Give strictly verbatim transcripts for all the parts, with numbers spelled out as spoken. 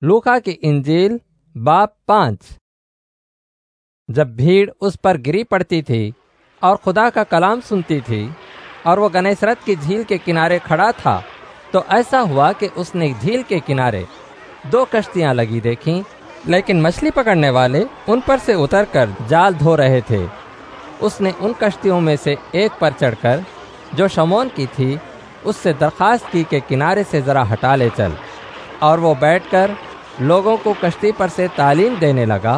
लूका की इंजील बाब पाँच। जब भीड़ उस पर गिरी पड़ती थी और खुदा का कलाम सुनती थी और वो गनेसरत की झील के किनारे खड़ा था, तो ऐसा हुआ कि उसने झील के किनारे दो कश्तियां लगी देखीं, लेकिन मछली पकड़ने वाले उन पर से उतरकर जाल धो रहे थे। उसने उन कश्तियों में से एक पर चढ़कर, जो शमौन की थी, उससे दरखास्त की कि किनारे से ज़रा हटा ले चल, और वो बैठकर लोगों को कश्ती पर से तालीम देने लगा।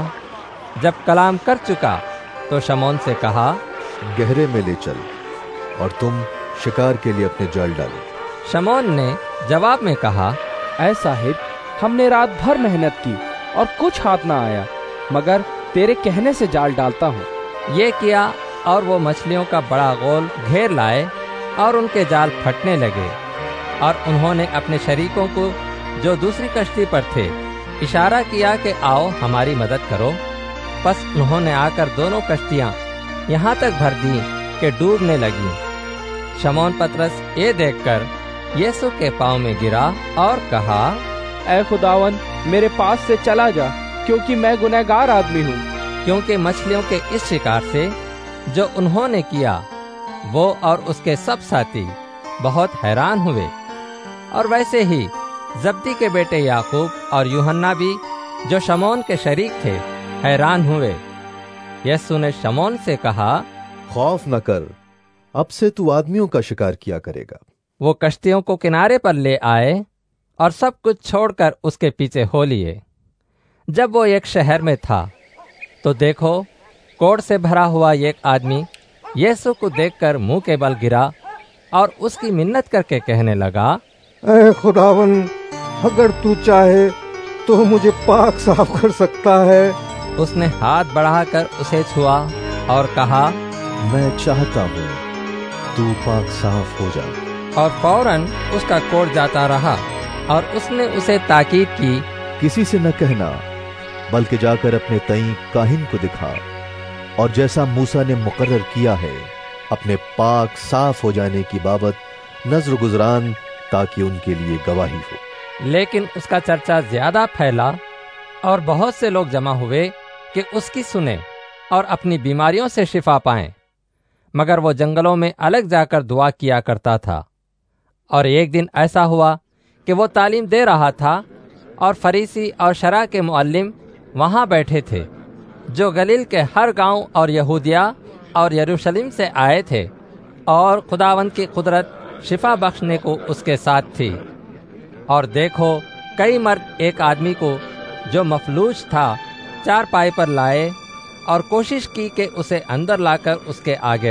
जब कलाम कर चुका तो शमौन से कहा, गहरे में ले चल और तुम शिकार के लिए अपने जाल डालो। शमौन ने जवाब में कहा, ऐ साहिब, हमने रात भर मेहनत की और कुछ हाथ ना आया, मगर तेरे कहने से जाल डालता हूँ। ये किया और वो मछलियों का बड़ा गोल घेर लाए और उनके जाल फटने लगे। और उन्होंने अपने शरीकों को जो दूसरी कश्ती पर थे इशारा किया कि आओ हमारी मदद करो। बस उन्होंने आकर दोनों कश्तियां यहाँ तक भर दी कि डूबने लगी। शमौन पतरस ये देखकर यीशु के पांव में गिरा और कहा, ऐ खुदावन, मेरे पास से चला जा, क्योंकि मैं गुनहगार आदमी हूँ। क्योंकि मछलियों के इस शिकार से जो उन्होंने किया, वो और उसके सब साथी बहुत हैरान हुए। और वैसे ही जब्दी के बेटे याकूब और यूहन्ना भी, जो शमौन के शरीक थे, हैरान हुए। यीशु ने शमौन से कहा, खौफ न कर, अब से तू आदमियों का शिकार किया करेगा। वो कश्तियों को किनारे पर ले आए और सब कुछ छोड़कर उसके पीछे हो लिए। जब वो एक शहर में था तो देखो, कोढ़ से भरा हुआ एक आदमी यीशु को देखकर मुंह के बल गिरा और उसकी मिन्नत करके कहने लगा, ऐ खुदावन, अगर तू चाहे तो मुझे पाक साफ कर सकता है। उसने हाथ बढ़ाकर उसे छुआ और कहा, मैं चाहता हूँ, तू पाक साफ हो जा। और फौरन उसका कोढ़ जाता रहा। और उसने उसे ताकीद की, किसी से न कहना, बल्कि जाकर अपने तई काहिन को दिखा, और जैसा मूसा ने मुकर्रर किया है अपने पाक साफ हो जाने की बाबत नजर गुजरान, ताकि उनके लिए गवाही हो। लेकिन उसका चर्चा ज्यादा फैला और बहुत से लोग जमा हुए कि उसकी सुने और अपनी बीमारियों से शिफा पाएं। मगर वो जंगलों में अलग जाकर दुआ किया करता था। और एक दिन ऐसा हुआ कि वो तालीम दे रहा था और फरीसी और शरा के मुअल्लिम वहाँ बैठे थे, जो गलील के हर गांव और यहूदिया और यरूशलेम से आए थे। और खुदावंद की कुदरत शिफा बख्शने को उसके साथ थी। और देखो, कई मर्द एक आदमी को जो मफलूज था चार पाई पर लाए और कोशिश की कि उसे अंदर लाकर उसके आगे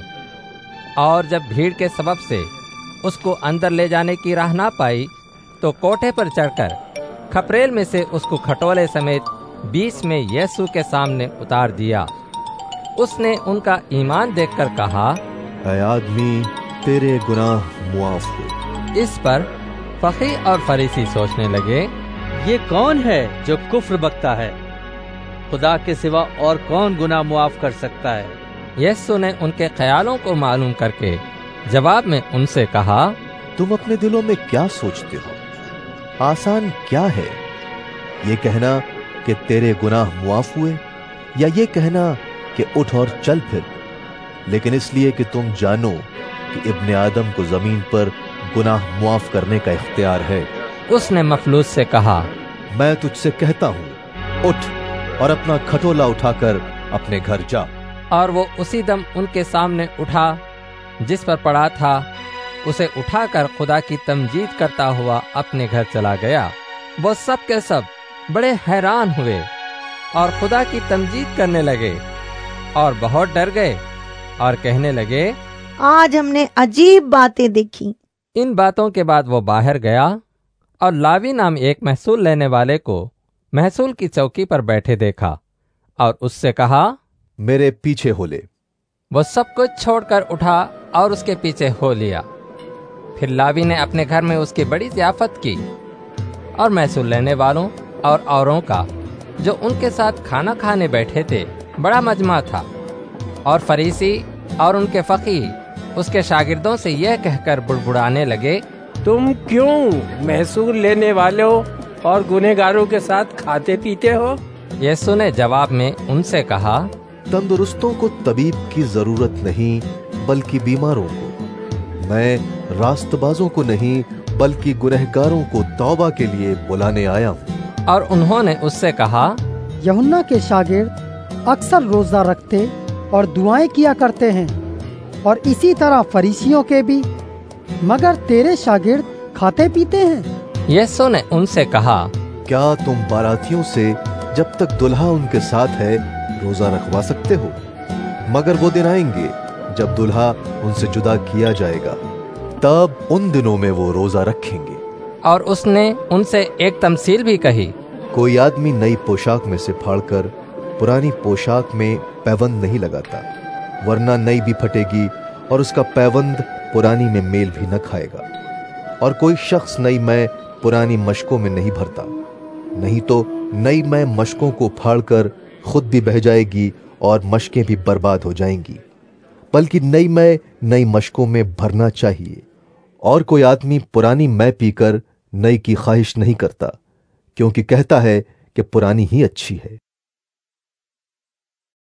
रखें। और जब भीड़ के सबब से उसको अंदर ले जाने की राह ना पाई, तो कोठे पर चढ़कर खपरेल में से उसको खटोले समेत बीच में यीशु के सामने उतार दिया। उसने उनका ईमान देखकर कहा, ऐ आदमी, तेरे गुनाह मुआफ हो। इस पर फकी और फरीसी सोचने लगे, ये कौन है जो कुफ्र बकता है? खुदा के सिवा और कौन गुनाह मुआफ कर सकता है? यीशु ने उनके ख्यालों को मालूम करके जवाब में उनसे कहा, तुम अपने दिलों में क्या सोचते हो? आसान क्या है, ये कहना कि तेरे गुनाह मुआफ हुए, या ये कहना कि उठ और चल फिर? लेकिन इसलिए कि तुम जानो कि इब्ने आदम को जमीन पर गुनाह मुआफ करने का इख्तियार है। उसने मफलूज से कहा, मैं तुझसे कहता हूँ, उठ और अपना खटोला उठाकर अपने घर जा। और वो उसी दम उनके सामने उठा, जिस पर पड़ा था, उसे उठाकर खुदा की तमजीद करता हुआ अपने घर चला गया। वो सब के सब बड़े हैरान हुए और खुदा की तमजीद करने लगे और बहुत डर गए और कहने लगे, आज हमने अजीब बातें देखी। इन बातों के बाद वो बाहर गया और लावी नाम एक महसूल लेने वाले को महसूल की चौकी पर बैठे देखा और उससे कहा, मेरे पीछे हो ले। वो सब कुछ छोड़कर उठा और उसके पीछे हो लिया। फिर लावी ने अपने घर में उसकी बड़ी ज़ियाफत की और महसूल लेने वालों और औरों का, जो उनके साथ खाना खाने बैठे थे, बड़ा मजमा था। और फरीसी और उनके फकीह उसके शागिर्दों से यह कहकर बुड़बुड़ाने लगे, तुम क्यों महसूल लेने वालों और गुनहगारों के साथ खाते पीते हो? यीशु ने जवाब में उनसे कहा, तंदुरुस्तों को तबीब की जरूरत नहीं बल्कि बीमारों को। मैं रास्तबाजों को नहीं बल्कि गुनहगारों को तौबा के लिए बुलाने आया हूँ। और उन्होंने उससे कहा, यूहन्ना के शागिर्द अक्सर रोजा रखते और दुआएं किया करते हैं, और इसी तरह फरीसियों के भी, मगर तेरे शागिर्द खाते पीते हैं। यीशु ने उनसे कहा, क्या तुम बारातियों से जब तक दुल्हा उनके साथ है रोजा रखवा सकते हो? मगर वो दिन आएंगे जब दुल्हा उनसे जुदा किया जाएगा, तब उन दिनों में वो रोजा रखेंगे। और उसने उनसे एक तमसील भी कही, कोई आदमी नई पोशाक में से फाड़कर पुरानी पोशाक में पैबंद नहीं लगाता, वरना नई भी फटेगी और उसका पैबंद पुरानी में मेल भी न खाएगा। और कोई शख्स नई मै पुरानी मशकों में नहीं भरता, नहीं तो नई मै मशकों को फाड़कर खुद भी बह जाएगी और मशकें भी बर्बाद हो जाएंगी, बल्कि नई मै नई मशकों में भरना चाहिए। और कोई आदमी पुरानी मै पीकर नई की ख्वाहिश नहीं करता, क्योंकि कहता है कि पुरानी ही अच्छी है।